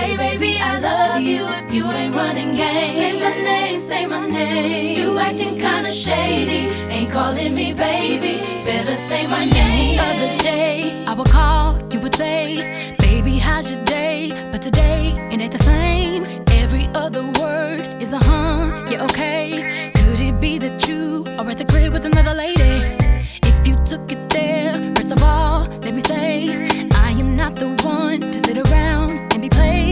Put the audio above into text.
say, baby, I love you if you ain't running game. Say my name, say my name. You acting kinda shady, ain't calling me baby. Better say my name.